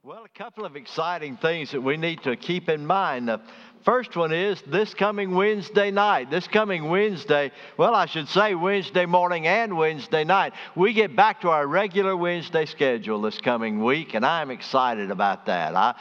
Well, a couple of exciting things that we need to keep in mind. The first one is this coming Wednesday night. This coming Wednesday, well, I should say Wednesday morning and Wednesday night. We get back to our regular Wednesday schedule this coming week, and I'm excited about that.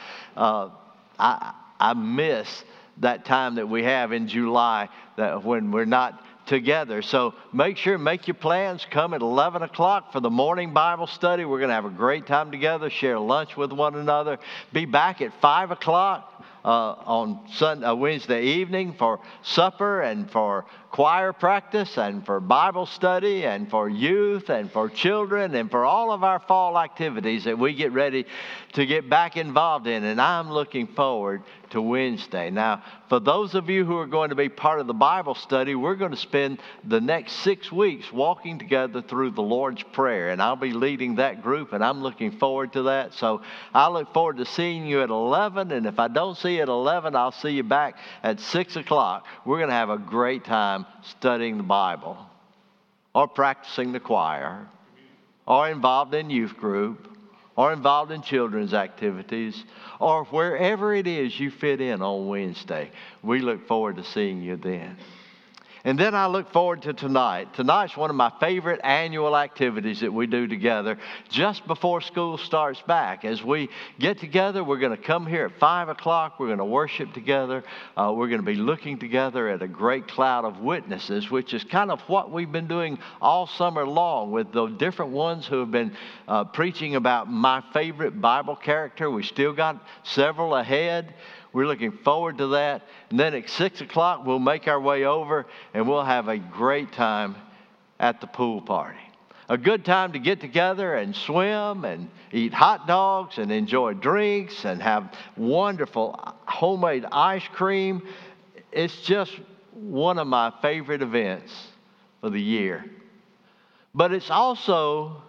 I miss that time that we have in July that when we're not together. So make your plans. Come at 11 o'clock for the morning Bible study. We're going to have a great time together, share lunch with one another. Be back at 5 o'clock on Wednesday evening for supper and for choir practice and for Bible study and for youth and for children and for all of our fall activities that we get ready to get back involved in. And I'm looking forward to Wednesday. Now, for those of you who are going to be part of the Bible study, we're going to spend the next 6 weeks walking together through the Lord's Prayer. And I'll be leading that group, and I'm looking forward to that. So I look forward to seeing you at 11. And if I don't see you at 11, I'll see you back at 6 o'clock. We're going to have a great time studying the Bible or practicing the choir or involved in youth group or involved in children's activities, or wherever it is you fit in on Wednesday. We look forward to seeing you then. And then I look forward to tonight. Tonight's one of my favorite annual activities that we do together just before school starts back. As we get together, we're going to come here at 5 o'clock. We're going to worship together. We're going to be looking together at a great cloud of witnesses, which is kind of what we've been doing all summer long with the different ones who have been preaching about my favorite Bible character. We still got several ahead. We're looking forward to that. And then at 6 o'clock, we'll make our way over and we'll have a great time at the pool party. A good time to get together and swim and eat hot dogs and enjoy drinks and have wonderful homemade ice cream. It's just one of my favorite events of the year. But it's also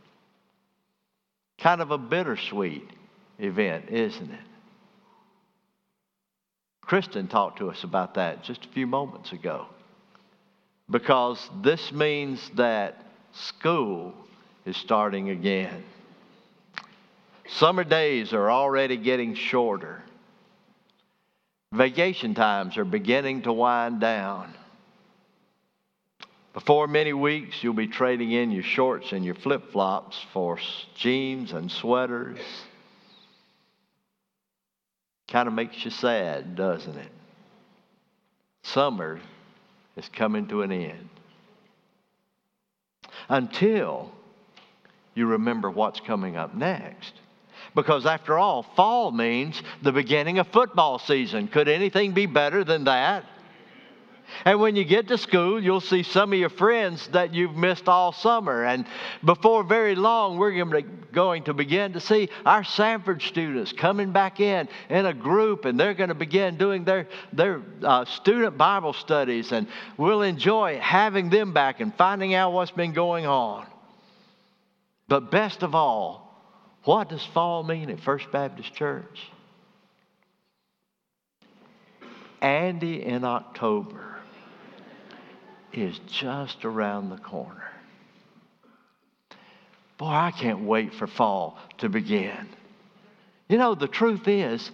kind of a bittersweet event, isn't it? Kristen talked to us about that just a few moments ago. Because this means that school is starting again. Summer days are already getting shorter. Vacation times are beginning to wind down. Before many weeks, you'll be trading in your shorts and your flip-flops for jeans and sweaters. Kind of makes you sad, doesn't it? Summer is coming to an end. Until you remember what's coming up next. Because after all, fall means the beginning of football season. Could anything be better than that? And when you get to school, you'll see some of your friends that you've missed all summer. And before very long, we're going to begin to see our Sanford students coming back in a group. And they're going to begin doing their student Bible studies. And we'll enjoy having them back and finding out what's been going on. But best of all, what does fall mean at First Baptist Church? Andy in October is just around the corner. Boy, I can't wait for fall to begin. You know, the truth is,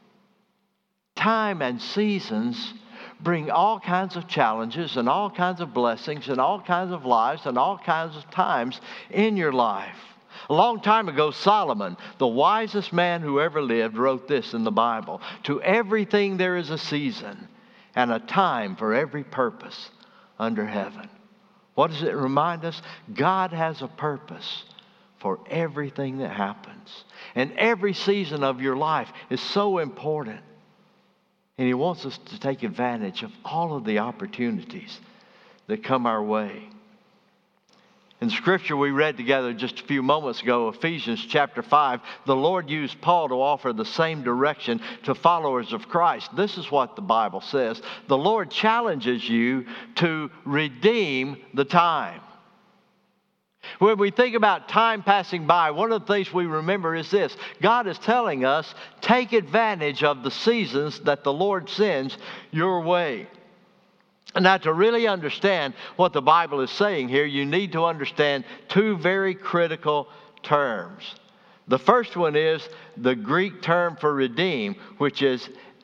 time and seasons bring all kinds of challenges and all kinds of blessings and all kinds of lives and all kinds of times in your life. A long time ago, Solomon, the wisest man who ever lived, wrote this in the Bible: "To everything there is a season and a time for every purpose under heaven." What does it remind us? God has a purpose for everything that happens. And every season of your life is so important. And He wants us to take advantage of all of the opportunities that come our way. In the scripture we read together just a few moments ago, Ephesians chapter 5, the Lord used Paul to offer the same direction to followers of Christ. This is what the Bible says: the Lord challenges you to redeem the time. When we think about time passing by, one of the things we remember is this: God is telling us, take advantage of the seasons that the Lord sends your way. Now, to really understand what the Bible is saying here, you need to understand two very critical terms: The first one is the Greek term for redeem, which is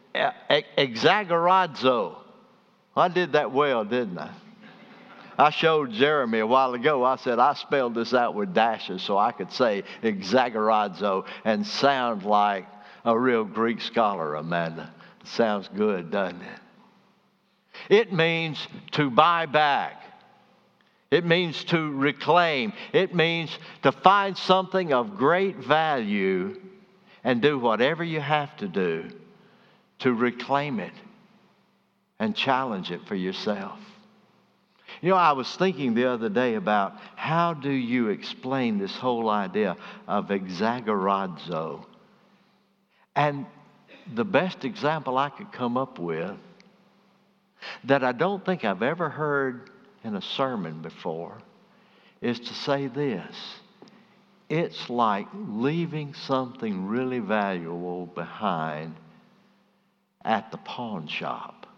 exagorazo. I did that well, didn't I? I showed Jeremy a while ago. I said I spelled this out with dashes so I could say exagorazo and sound like a real Greek scholar, Amanda. Sounds good, doesn't it? It means to buy back. It means to reclaim. It means to find something of great value and do whatever you have to do to reclaim it and challenge it for yourself. You know, I was thinking the other day about how do you explain this whole idea of exagorazo? And the best example I could come up with that I don't think I've ever heard in a sermon before is to say this: it's like leaving something really valuable behind at the pawn shop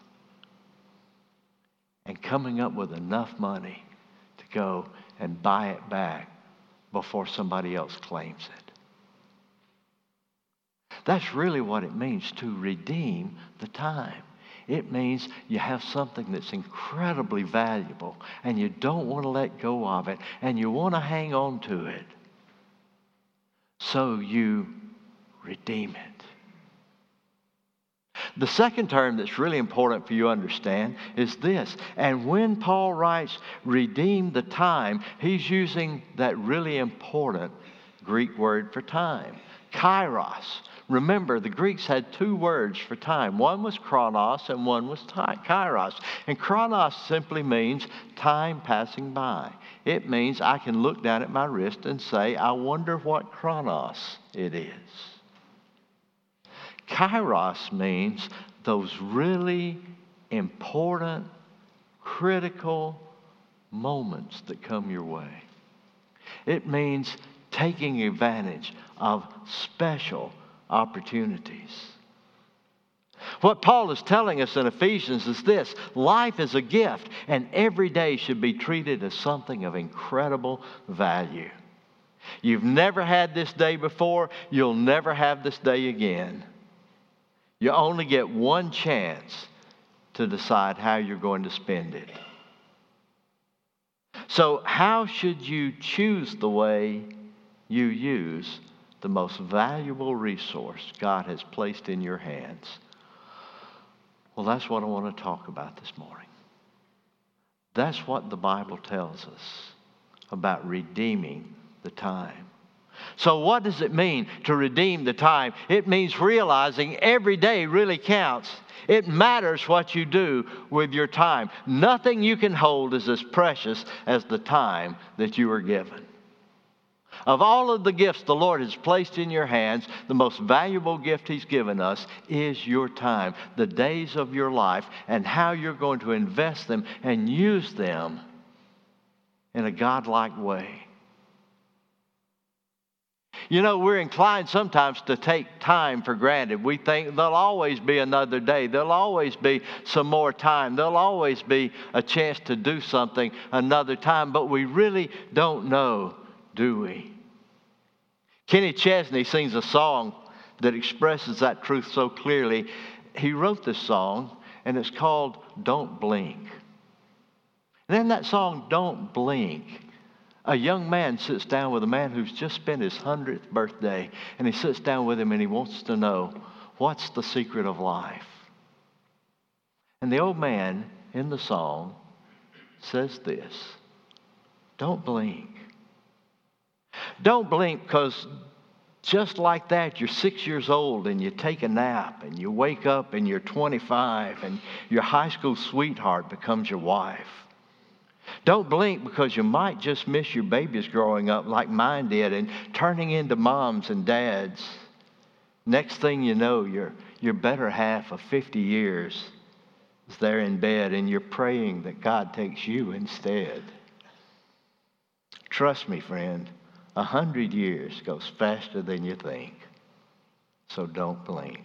and coming up with enough money to go and buy it back before somebody else claims it. That's really what it means to redeem the time. It means you have something that's incredibly valuable and you don't want to let go of it and you want to hang on to it. So you redeem it. The second term that's really important for you to understand is this. And when Paul writes redeem the time, he's using that really important Greek word for time, kairos. Remember, the Greeks had two words for time. One was chronos and one was kairos. And chronos simply means time passing by. It means I can look down at my wrist and say, I wonder what chronos it is. Kairos means those really important, critical moments that come your way. It means taking advantage of special opportunities. What Paul is telling us in Ephesians is this: life is a gift, and every day should be treated as something of incredible value. You've never had this day before, you'll never have this day again. You only get one chance to decide how you're going to spend it. So how should you choose the way you use the most valuable resource God has placed in your hands? Well, that's what I want to talk about this morning. That's what the Bible tells us about redeeming the time. So what does it mean to redeem the time? It means realizing every day really counts. It matters what you do with your time. Nothing you can hold is as precious as the time that you are given. Of all of the gifts the Lord has placed in your hands, the most valuable gift He's given us is your time, the days of your life, and how you're going to invest them and use them in a godlike way. You know, we're inclined sometimes to take time for granted. We think there'll always be another day. There'll always be some more time. There'll always be a chance to do something another time. But we really don't know, do we? Kenny Chesney sings a song that expresses that truth so clearly. He wrote this song, and it's called Don't Blink. And in that song, Don't Blink, a young man sits down with a man who's just spent his 100th birthday, and he sits down with him and he wants to know, what's the secret of life? And the old man in the song says this: don't blink. Don't blink, because just like that, you're 6 years old and you take a nap and you wake up and you're 25 and your high school sweetheart becomes your wife. Don't blink, because you might just miss your babies growing up like mine did and turning into moms and dads. Next thing you know, your better half of 50 years is there in bed and you're praying that God takes you instead. Trust me, friend, 100 years goes faster than you think. So don't blink.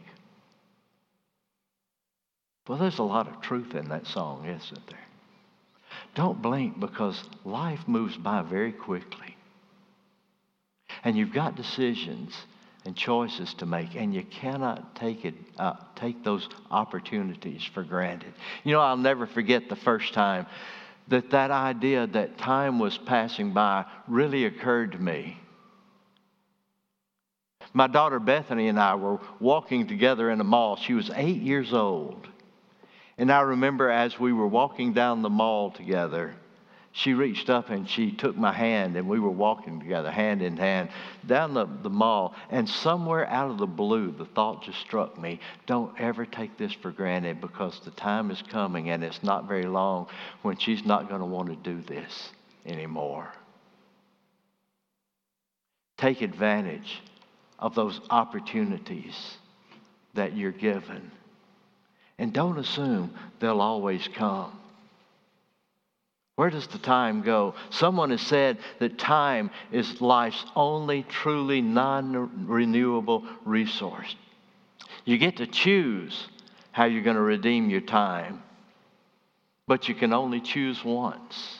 Well, there's a lot of truth in that song, isn't there? Don't blink, because life moves by very quickly. And you've got decisions and choices to make, and you cannot take those opportunities for granted. You know, I'll never forget the first time that idea that time was passing by really occurred to me. My daughter Bethany and I were walking together in a mall. She was 8 years old. And I remember as we were walking down the mall together, she reached up and she took my hand, and we were walking together, hand in hand, down the mall. And somewhere out of the blue, the thought just struck me, don't ever take this for granted, because the time is coming, and it's not very long, when she's not going to want to do this anymore. Take advantage of those opportunities that you're given. And don't assume they'll always come. Where does the time go? Someone has said that time is life's only truly non-renewable resource. You get to choose how you're going to redeem your time, but you can only choose once.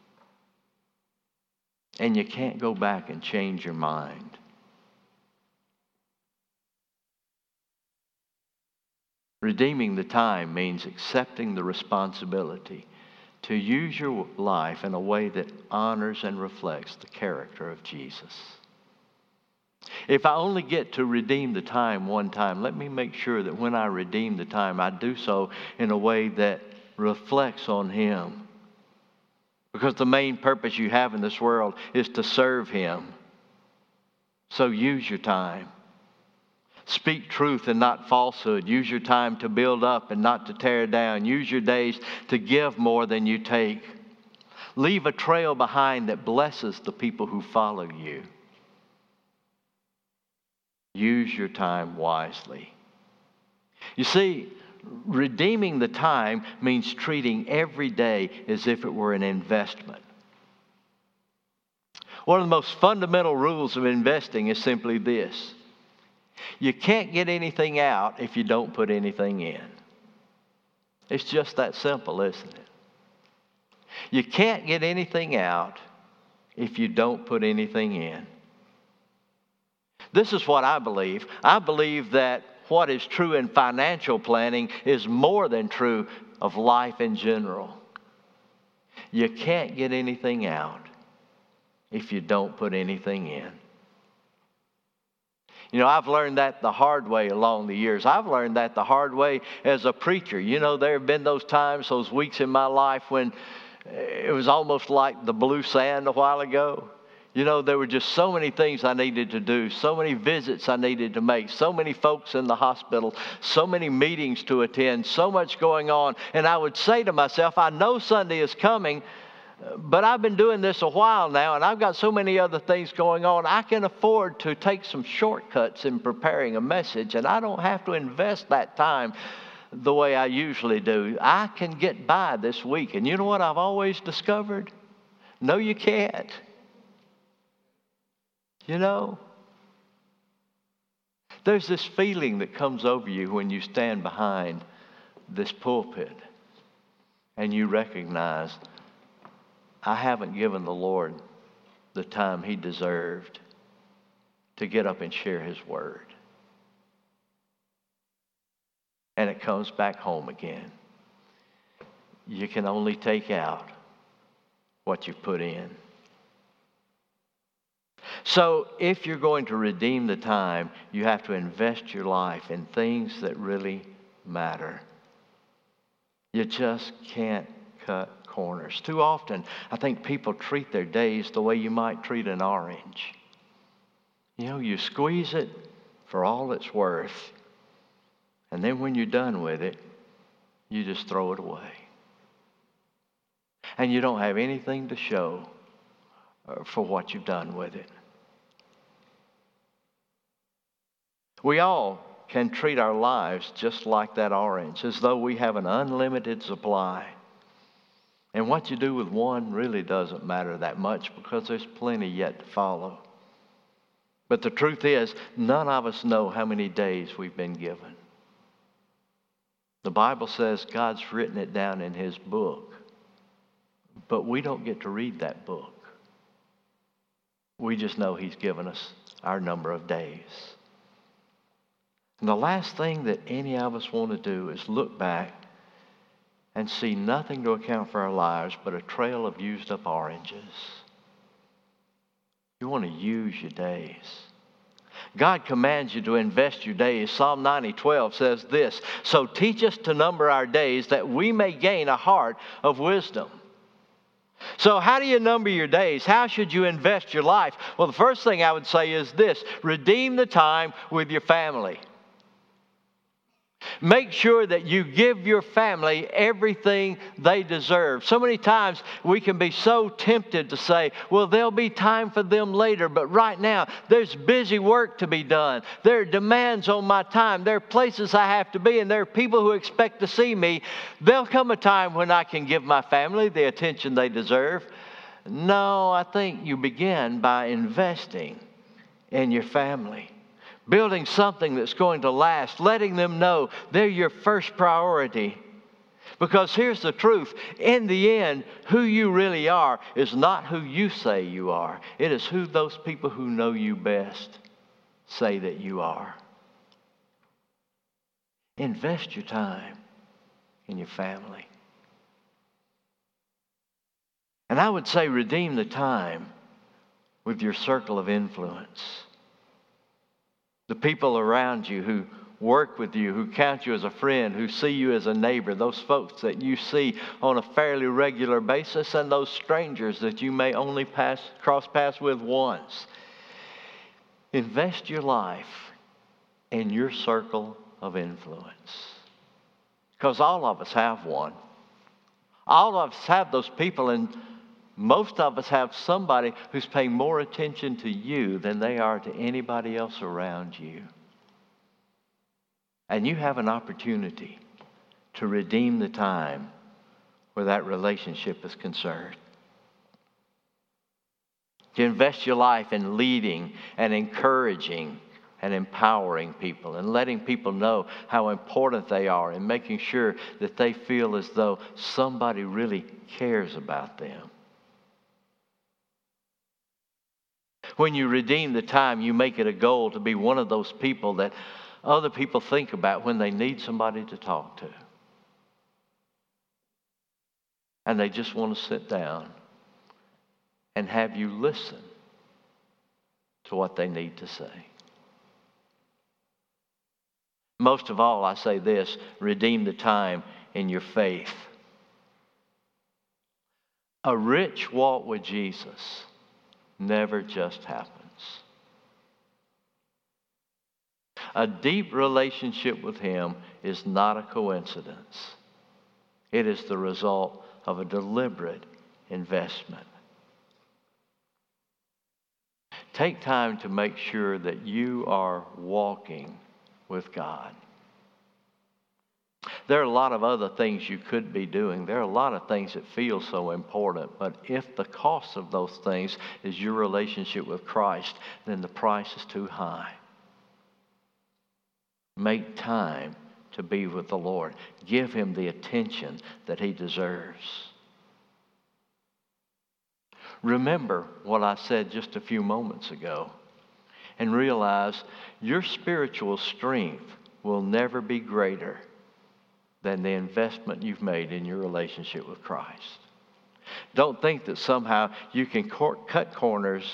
And you can't go back and change your mind. Redeeming the time means accepting the responsibility to use your life in a way that honors and reflects the character of Jesus. If I only get to redeem the time one time, let me make sure that when I redeem the time, I do so in a way that reflects on Him. Because the main purpose you have in this world is to serve Him. So use your time. Speak truth and not falsehood. Use your time to build up and not to tear down. Use your days to give more than you take. Leave a trail behind that blesses the people who follow you. Use your time wisely. You see, redeeming the time means treating every day as if it were an investment. One of the most fundamental rules of investing is simply this: you can't get anything out if you don't put anything in. It's just that simple, isn't it? You can't get anything out if you don't put anything in. This is what I believe. I believe that what is true in financial planning is more than true of life in general. You can't get anything out if you don't put anything in. You know, I've learned that the hard way along the years. I've learned that the hard way as a preacher. You know, there have been those times, those weeks in my life when it was almost like the blue sand a while ago. You know, there were just so many things I needed to do, so many visits I needed to make, so many folks in the hospital, so many meetings to attend, so much going on. And I would say to myself, I know Sunday is coming, but I've been doing this a while now, and I've got so many other things going on. I can afford to take some shortcuts in preparing a message, and I don't have to invest that time the way I usually do. I can get by this week. And you know what I've always discovered? No, you can't. You know, there's this feeling that comes over you when you stand behind this pulpit and you recognize, I haven't given the Lord the time He deserved to get up and share His word. And it comes back home again. You can only take out what you put in. So if you're going to redeem the time, you have to invest your life in things that really matter. You just can't cut corners. Too often, I think people treat their days the way you might treat an orange. You know, you squeeze it for all it's worth, and then when you're done with it, you just throw it away. And you don't have anything to show for what you've done with it. We all can treat our lives just like that orange, as though we have an unlimited supply. And what you do with one really doesn't matter that much, because there's plenty yet to follow. But the truth is, none of us know how many days we've been given. The Bible says God's written it down in His book, but we don't get to read that book. We just know He's given us our number of days. And the last thing that any of us want to do is look back and see nothing to account for our lives but a trail of used up oranges. You want to use your days. God commands you to invest your days. Psalm 90:12 says this, "So teach us to number our days that we may gain a heart of wisdom." So how do you number your days? How should you invest your life? Well, the first thing I would say is this: redeem the time with your family. Make sure that you give your family everything they deserve. So many times we can be so tempted to say, well, there'll be time for them later, but right now there's busy work to be done. There are demands on my time. There are places I have to be, and there are people who expect to see me. There'll come a time when I can give my family the attention they deserve. No, I think you begin by investing in your family. Building something that's going to last, letting them know they're your first priority. Because here's the truth. In the end, who you really are is not who you say you are. It is who those people who know you best say that you are. Invest your time in your family. And I would say redeem the time with your circle of influence. The people around you who work with you, who count you as a friend, who see you as a neighbor, those folks that you see on a fairly regular basis, and those strangers that you may only cross paths with once. Invest your life in your circle of influence. Because all of us have one. All of us have those people, and most of us have somebody who's paying more attention to you than they are to anybody else around you. And you have an opportunity to redeem the time where that relationship is concerned. To invest your life in leading and encouraging and empowering people and letting people know how important they are and making sure that they feel as though somebody really cares about them. When you redeem the time, you make it a goal to be one of those people that other people think about when they need somebody to talk to. And they just want to sit down and have you listen to what they need to say. Most of all, I say this: redeem the time in your faith. A rich walk with Jesus never just happens. A deep relationship with Him is not a coincidence. It is the result of a deliberate investment. Take time to make sure that you are walking with God. There are a lot of other things you could be doing. There are a lot of things that feel so important. But if the cost of those things is your relationship with Christ, then the price is too high. Make time to be with the Lord. Give Him the attention that He deserves. Remember what I said just a few moments ago, and realize your spiritual strength will never be greater than the investment you've made in your relationship with Christ. Don't think that somehow you can cut corners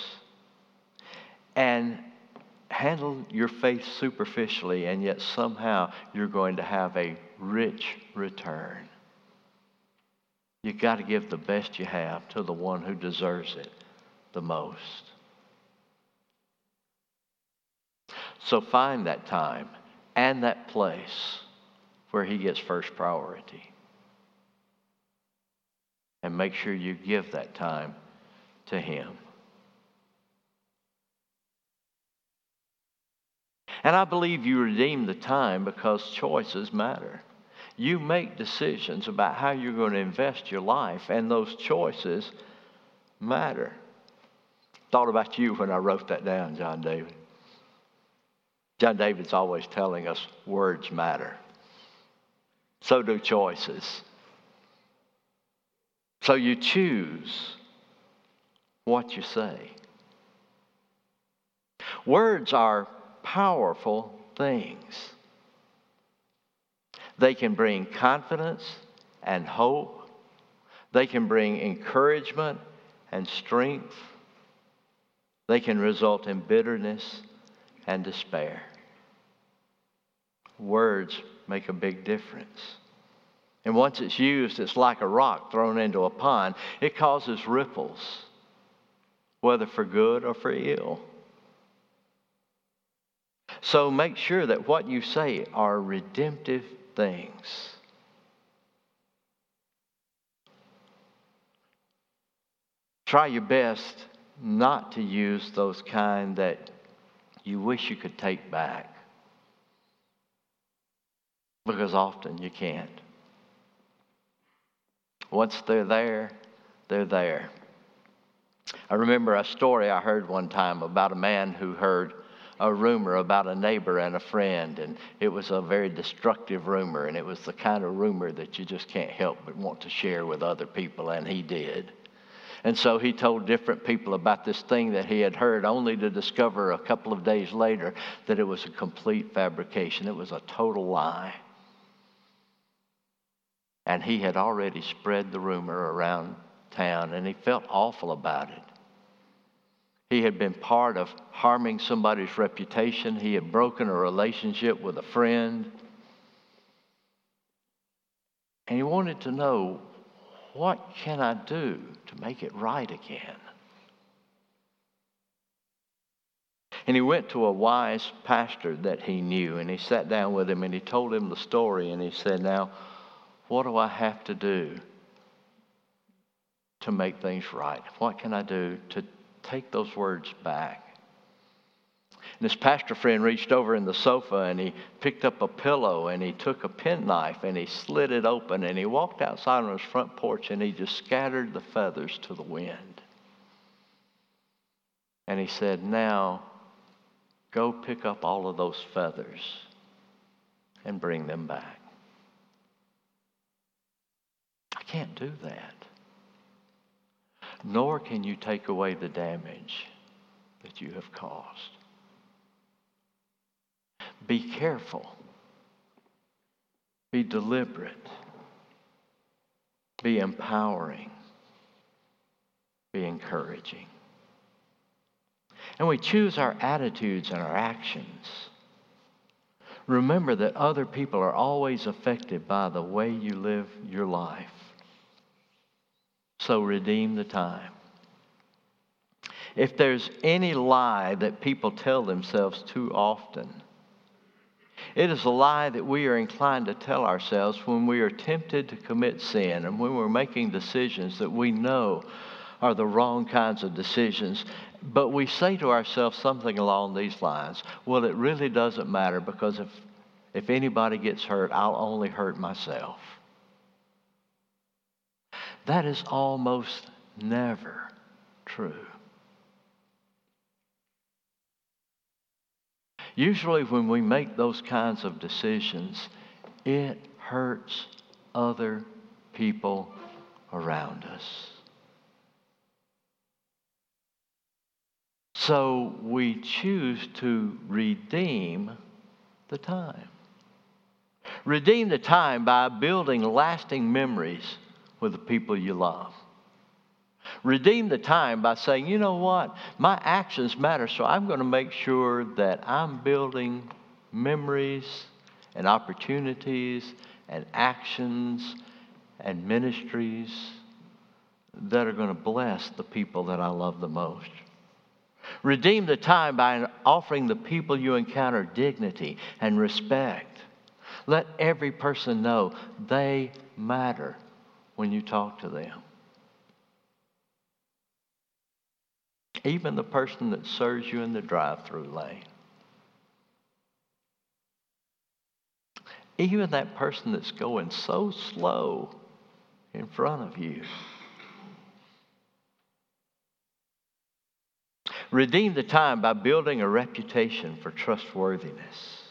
and handle your faith superficially, and yet somehow you're going to have a rich return. You've got to give the best you have to the one who deserves it the most. So find that time and that place where He gets first priority. And make sure you give that time to Him. And I believe you redeem the time because choices matter. You make decisions about how you're going to invest your life, and those choices matter. Thought about you when I wrote that down, John David. John David's always telling us words matter. So do choices. So you choose what you say. Words are powerful things. They can bring confidence and hope. They can bring encouragement and strength. They can result in bitterness and despair. Words make a big difference. And once it's used, it's like a rock thrown into a pond. It causes ripples, whether for good or for ill. So make sure that what you say are redemptive things. Try your best not to use those kind that you wish you could take back, because often you can't. Once they're there, they're there. I remember a story I heard one time about a man who heard a rumor about a neighbor and a friend, and it was a very destructive rumor, and it was the kind of rumor that you just can't help but want to share with other people, and he did. And so he told different people about this thing that he had heard, only to discover a couple of days later that it was a complete fabrication. It was a total lie. And he had already spread the rumor around town, and he felt awful about it. He had been part of harming somebody's reputation. He had broken a relationship with a friend. And he wanted to know, what can I do to make it right again? And he went to a wise pastor that he knew, and he sat down with him, and he told him the story, and he said, now, what do I have to do to make things right? What can I do to take those words back? And his pastor friend reached over in the sofa, and he picked up a pillow, and he took a penknife, and he slit it open, and he walked outside on his front porch, and he just scattered the feathers to the wind. And he said, now, go pick up all of those feathers and bring them back. I can't do that. Nor can you take away the damage that you have caused. Be careful. Be deliberate. Be empowering. Be encouraging. And we choose our attitudes and our actions. Remember that other people are always affected by the way you live your life. So redeem the time. If there's any lie that people tell themselves too often, it is a lie that we are inclined to tell ourselves when we are tempted to commit sin and when we're making decisions that we know are the wrong kinds of decisions. But we say to ourselves something along these lines, well, it really doesn't matter, because if anybody gets hurt, I'll only hurt myself. That is almost never true. Usually when we make those kinds of decisions, it hurts other people around us. So we choose to redeem the time. Redeem the time by building lasting memories with the people you love. Redeem the time by saying, you know what? My actions matter, so I'm going to make sure that I'm building memories and opportunities and actions and ministries that are going to bless the people that I love the most. Redeem the time by offering the people you encounter dignity and respect. Let every person know they matter when you talk to them. Even the person that serves you in the drive-through lane. Even that person that's going so slow in front of you. Redeem the time by building a reputation for trustworthiness,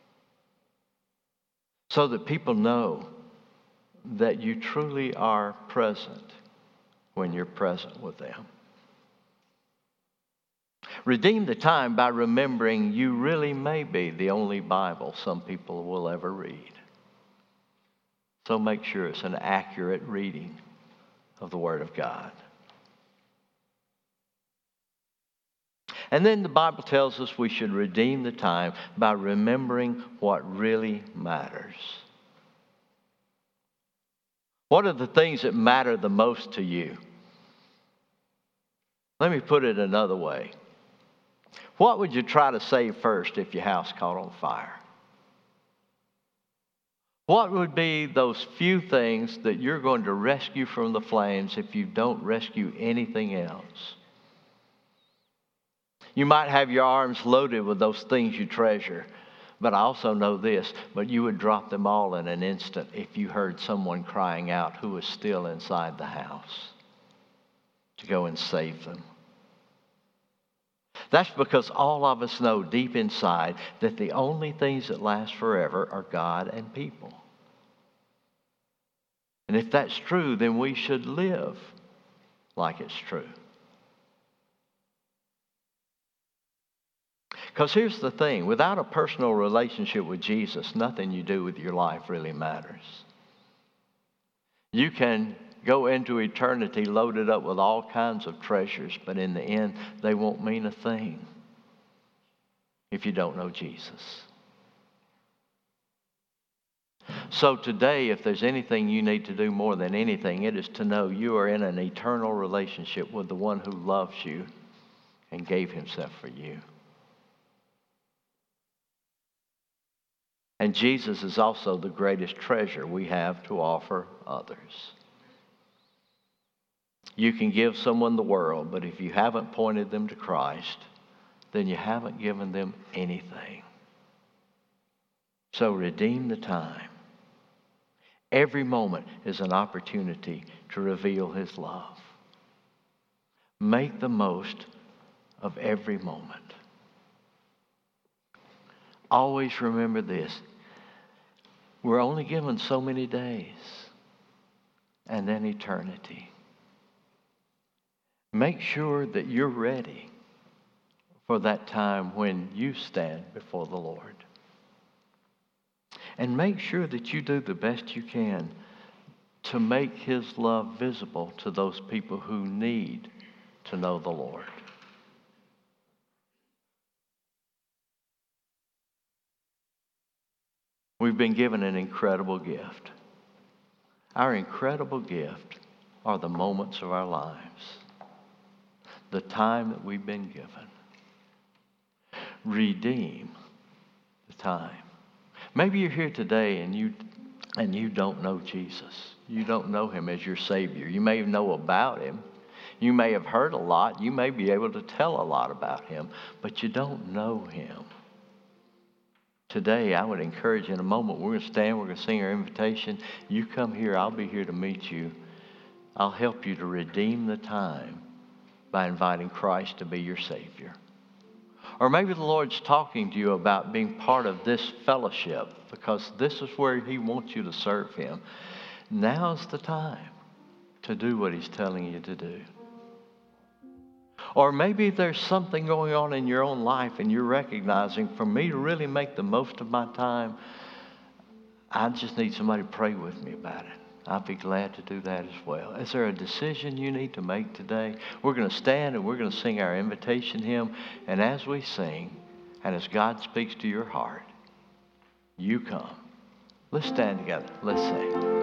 so that people know that you truly are present when you're present with them. Redeem the time by remembering you really may be the only Bible some people will ever read. So make sure it's an accurate reading of the Word of God. And then the Bible tells us we should redeem the time by remembering what really matters. What are the things that matter the most to you? Let me put it another way. What would you try to save first if your house caught on fire? What would be those few things that you're going to rescue from the flames if you don't rescue anything else? You might have your arms loaded with those things you treasure, but I also know this, but you would drop them all in an instant if you heard someone crying out who was still inside the house to go and save them. That's because all of us know deep inside that the only things that last forever are God and people. And if that's true, then we should live like it's true. Because here's the thing, without a personal relationship with Jesus, nothing you do with your life really matters. You can go into eternity loaded up with all kinds of treasures, but in the end, they won't mean a thing if you don't know Jesus. So today, if there's anything you need to do more than anything, it is to know you are in an eternal relationship with the one who loves you and gave himself for you. And Jesus is also the greatest treasure we have to offer others. You can give someone the world, but if you haven't pointed them to Christ, then you haven't given them anything. So redeem the time. Every moment is an opportunity to reveal his love. Make the most of every moment. Always remember this. We're only given so many days and then eternity. Make sure that you're ready for that time when you stand before the Lord. And make sure that you do the best you can to make his love visible to those people who need to know the Lord. We've been given an incredible gift. Our incredible gift are the moments of our lives, the time that we've been given. Redeem the time. Maybe you're here today and you don't know Jesus. You don't know him as your Savior. You may know about him. You may have heard a lot. You may be able to tell a lot about him, but you don't know him. Today, I would encourage you in a moment, we're going to stand, we're going to sing our invitation. You come here, I'll be here to meet you. I'll help you to redeem the time by inviting Christ to be your Savior. Or maybe the Lord's talking to you about being part of this fellowship because this is where he wants you to serve him. Now's the time to do what he's telling you to do. Or maybe there's something going on in your own life and you're recognizing, for me to really make the most of my time, I just need somebody to pray with me about it. I'd be glad to do that as well. Is there a decision you need to make today? We're going to stand and we're going to sing our invitation hymn. And as we sing, and as God speaks to your heart, you come. Let's stand together. Let's sing.